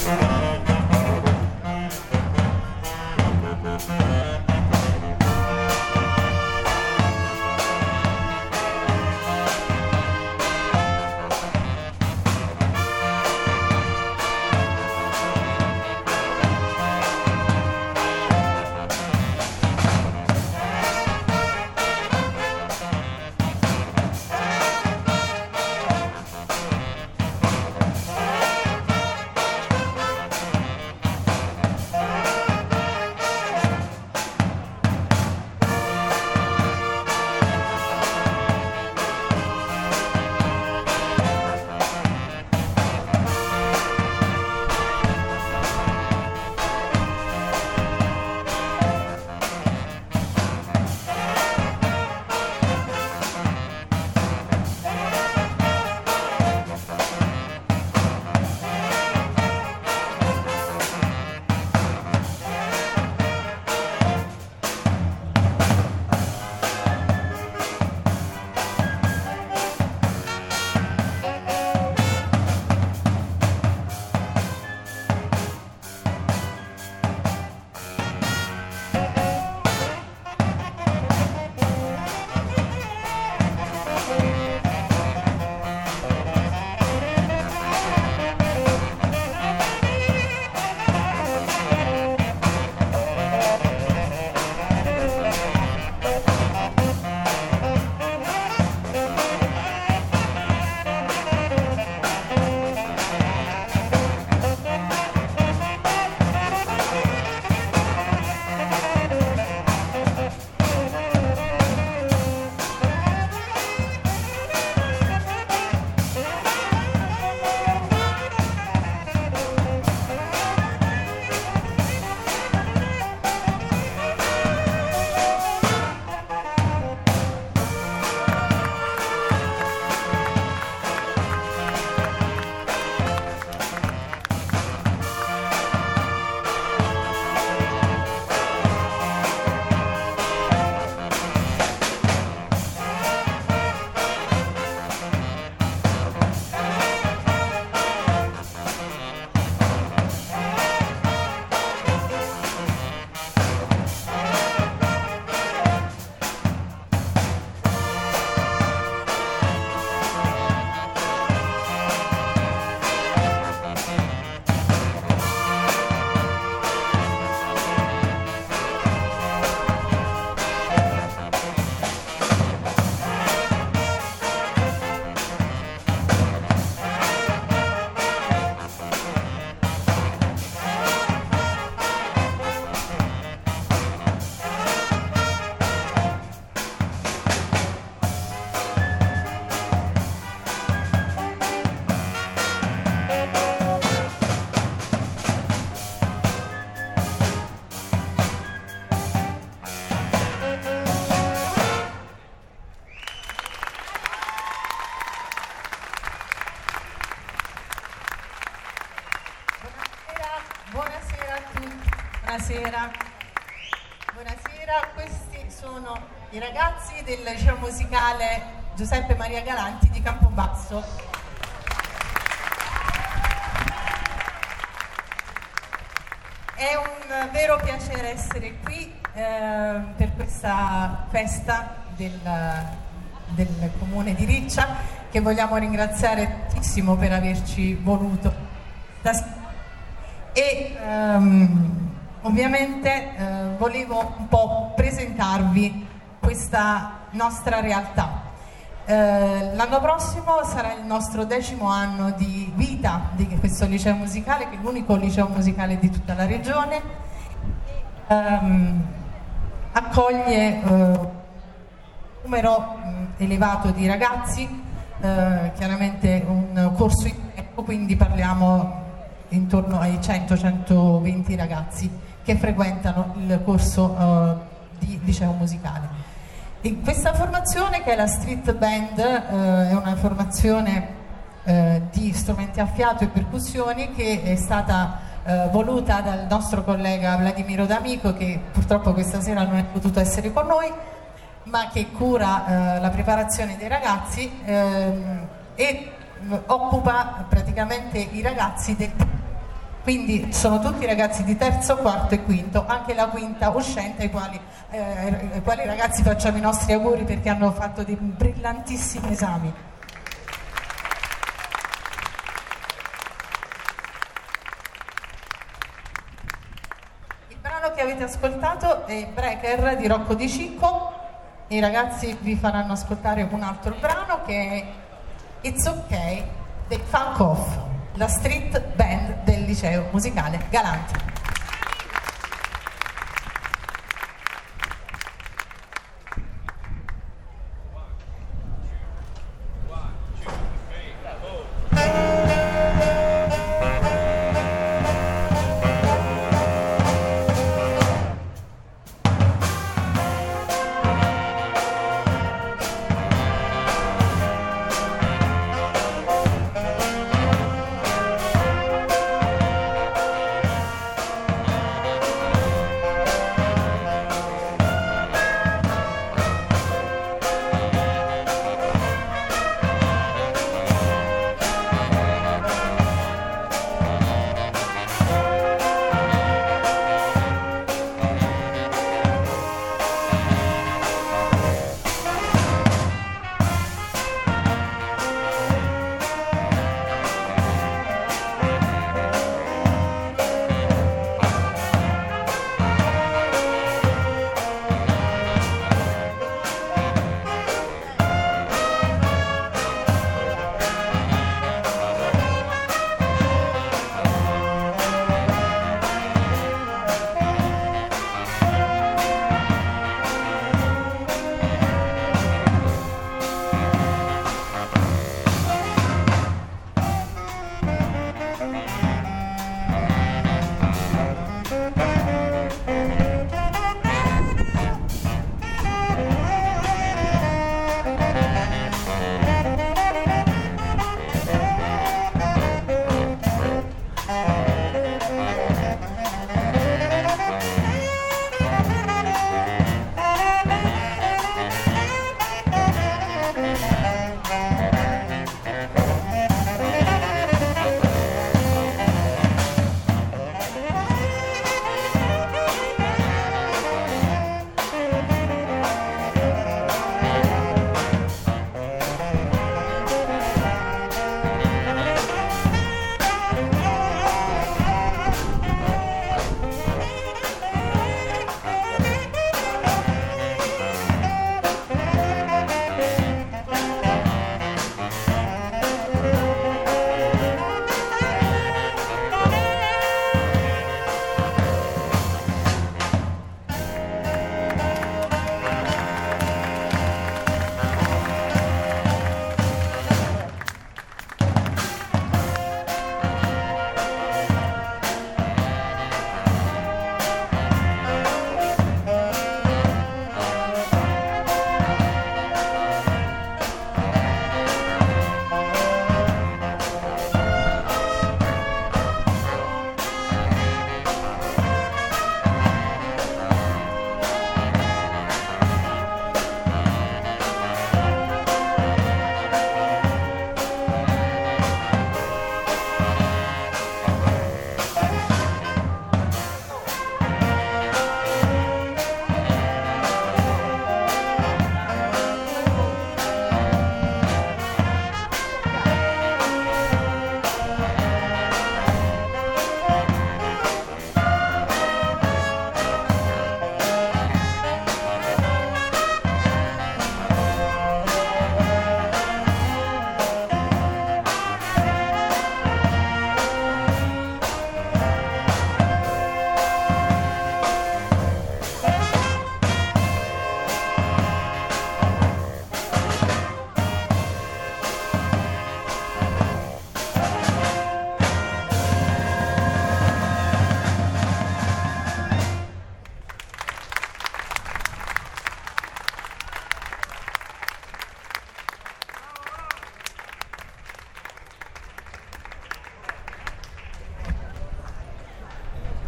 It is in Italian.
Buonasera. Buonasera, questi sono i ragazzi del liceo musicale Giuseppe Maria Galanti di Campobasso. È un vero piacere essere qui per questa festa del comune di Riccia, che vogliamo ringraziare tantissimo per averci voluto. E ovviamente volevo un po' presentarvi questa nostra realtà. L'anno prossimo sarà il nostro 10° anno di vita di questo liceo musicale, che è l'unico liceo musicale di tutta la regione. Accoglie un numero elevato di ragazzi, chiaramente un corso in tempo, quindi parliamo intorno ai 100-120 ragazzi che frequentano il corso di liceo musicale. E questa formazione, che è la Street Band, è una formazione di strumenti a fiato e percussioni che è stata voluta dal nostro collega Vladimiro D'Amico, che purtroppo questa sera non è potuto essere con noi, ma che cura la preparazione dei ragazzi e occupa praticamente i ragazzi quindi sono tutti ragazzi di terzo, quarto e quinto, anche la quinta uscente, ai quali ragazzi facciamo i nostri auguri perché hanno fatto dei brillantissimi esami. Il brano che avete ascoltato è Breaker di Rocco Di Cicco. I ragazzi vi faranno ascoltare un altro brano che è It's Ok dei Funk Off, la street band del liceo musicale Galanti.